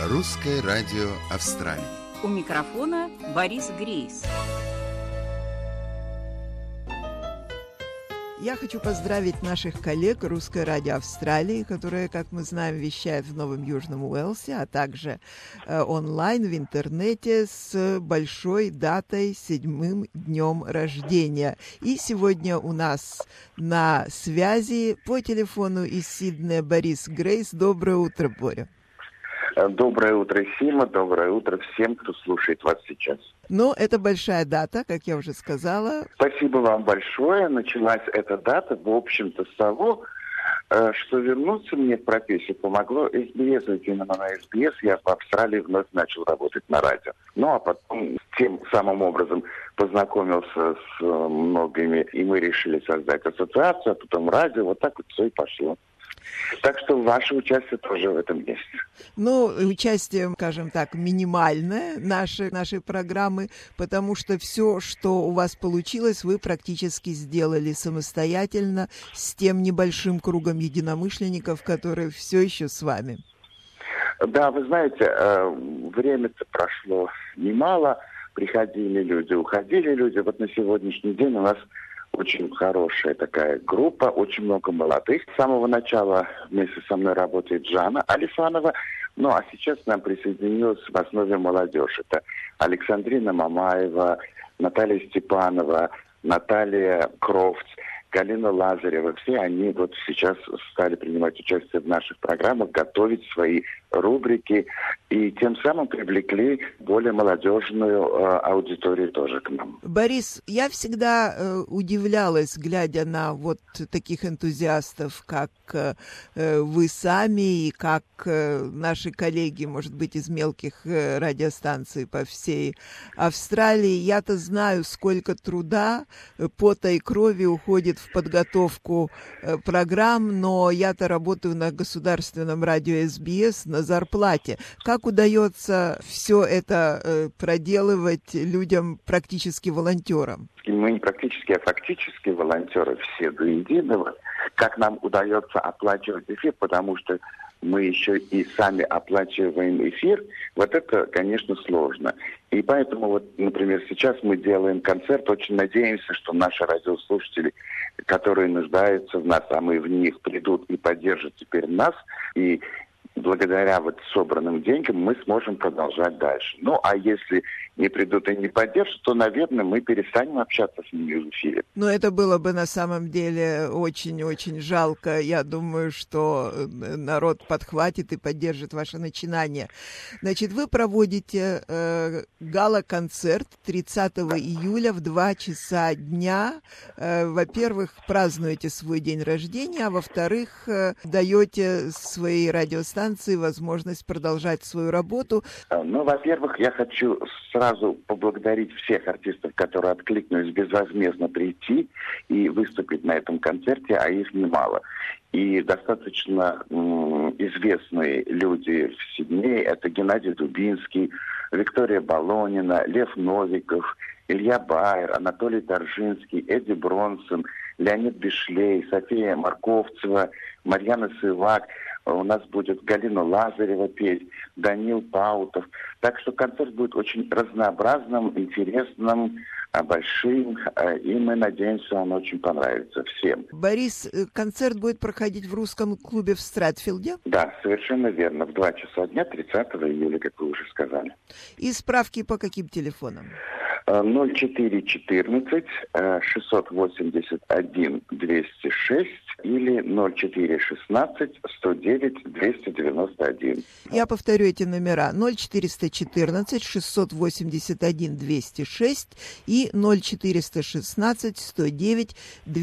Русское радио Австралии. У микрофона Борис Грейс. Я хочу поздравить наших коллег Русское радио Австралии, которые, как мы знаем, вещают в Новом Южном Уэльсе, а также онлайн в интернете с большой датой 7-м днем рождения. И сегодня у нас на связи по телефону из Сиднея Борис Грейс. Доброе утро, Боря. Доброе утро, Сима. Доброе утро всем, кто слушает вас сейчас. Ну, это большая дата, как я уже сказала. Спасибо вам большое. Началась эта дата, в общем-то, с того, что вернуться мне в профессию помогло СБС. Ведь именно на СБС я в Австралии вновь начал работать на радио. Ну, а потом тем самым образом познакомился с многими, и мы решили создать ассоциацию, а потом радио. Вот так вот все и пошло. Так что ваше участие тоже в этом есть. Ну, участие, скажем так, минимальное нашей программы, потому что все, что у вас получилось, вы практически сделали самостоятельно с тем небольшим кругом единомышленников, которые все еще с вами. Да, вы знаете, время-то прошло немало, приходили люди, уходили люди. Вот на сегодняшний день у нас очень хорошая такая группа, очень много молодых. С самого начала вместе со мной работает Жанна Алифанова. Ну, а сейчас к нам присоединилась в основе молодежь. Это Александрина Мамаева, Наталья Степанова, Наталья Крофт, Галина Лазарева. Все они вот сейчас стали принимать участие в наших программах, готовить свои рубрики и тем самым привлекли более молодежную аудиторию тоже к нам. Борис, я всегда удивлялась, глядя на вот таких энтузиастов, как вы сами и как наши коллеги, может быть, из мелких радиостанций по всей Австралии. Я-то знаю, сколько труда, пота и крови уходит в подготовку программ, но я-то работаю на государственном радио СБС на зарплате. Как удается все это проделывать людям, практически волонтерам? Мы не практически, а фактически волонтеры все до единого. Как нам удается оплачивать эфир, потому что мы еще и сами оплачиваем эфир, вот это, конечно, сложно. И поэтому, вот, например, сейчас мы делаем концерт, очень надеемся, что наши радиослушатели, которые нуждаются в нас, а мы в них, придут и поддержат теперь нас, и благодаря вот собранным деньгам мы сможем продолжать дальше. Ну, а если не придут и не поддержат, то, наверное, мы перестанем общаться с ними в эфире. Но это было бы на самом деле очень-очень жалко. Я думаю, что народ подхватит и поддержит ваше начинание. Значит, вы проводите гала-концерт 30 июля в 2 часа дня. Во-первых, празднуете свой день рождения, а во-вторых, даете своей радиостанции возможность продолжать свою работу. Ну, во-первых, я хочу сразу поблагодарить всех артистов, которые откликнулись безвозмездно прийти и выступить на этом концерте, а их немало. И достаточно известные люди в Сиднее. Это Геннадий Дубинский, Виктория Болонина, Лев Новиков, Илья Байер, Анатолий Торжинский, Эдди Бронсон, Леонид Бишлей, София Марковцева, Марьяна Сывак. У нас будет Галина Лазарева петь, Данил Паутов. Так что концерт будет очень разнообразным, интересным, большим, и мы надеемся, он очень понравится всем. Борис, концерт будет проходить в русском клубе в Стратфилде? Да, совершенно верно. В 2 часа дня, 30 июля, как вы уже сказали. И справки по каким телефонам? 0414 681 206 или 0416 109 291. Я повторю эти номера: 0414 681 206 и 0416 109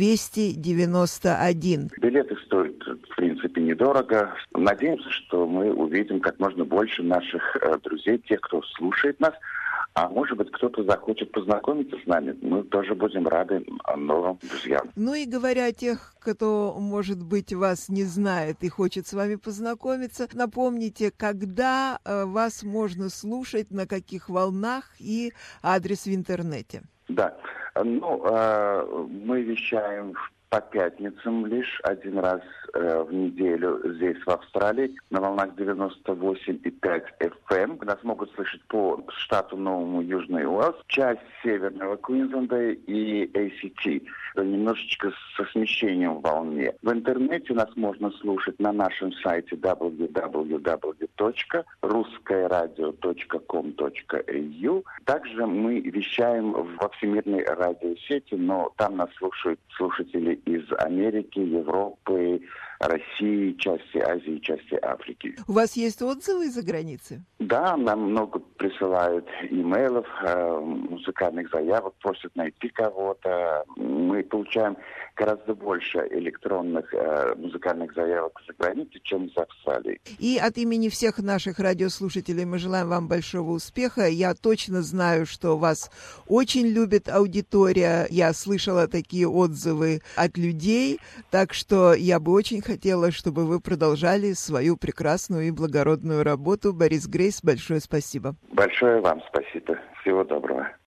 291. Билеты стоят, в принципе, недорого. Надеемся, что мы увидим как можно больше наших друзей, тех, кто слушает нас. А может быть, кто-то захочет познакомиться с нами. Мы тоже будем рады новым друзьям. Ну и говоря о тех, кто, может быть, вас не знает и хочет с вами познакомиться, напомните, когда вас можно слушать, на каких волнах и адрес в интернете. Да. Мы вещаем по пятницам лишь один раз в неделю здесь, в Австралии, на волнах 98,5 FM. Нас могут слышать по штату Новому Южный Уэльс, часть Северного Квинсленда и ACT. Немножечко со смещением в волне. В интернете нас можно слушать на нашем сайте www.ruskayradio.com.au. Также мы вещаем во всемирной радиосети, но там нас слушают слушатели из Америки, Европы, России, части Азии, части Африки. У вас есть отзывы из-за границы? Да, нам много присылают имейлов, музыкальных заявок, просят найти кого-то. Мы получаем гораздо больше электронных музыкальных заявок за границей, чем из Австралии. И от имени всех наших радиослушателей мы желаем вам большого успеха. Я точно знаю, что вас очень любит аудитория. Я слышала такие отзывы от людей, так что я бы очень хотела, чтобы вы продолжали свою прекрасную и благородную работу. Борис Грейс, большое спасибо. Большое вам спасибо. Всего доброго.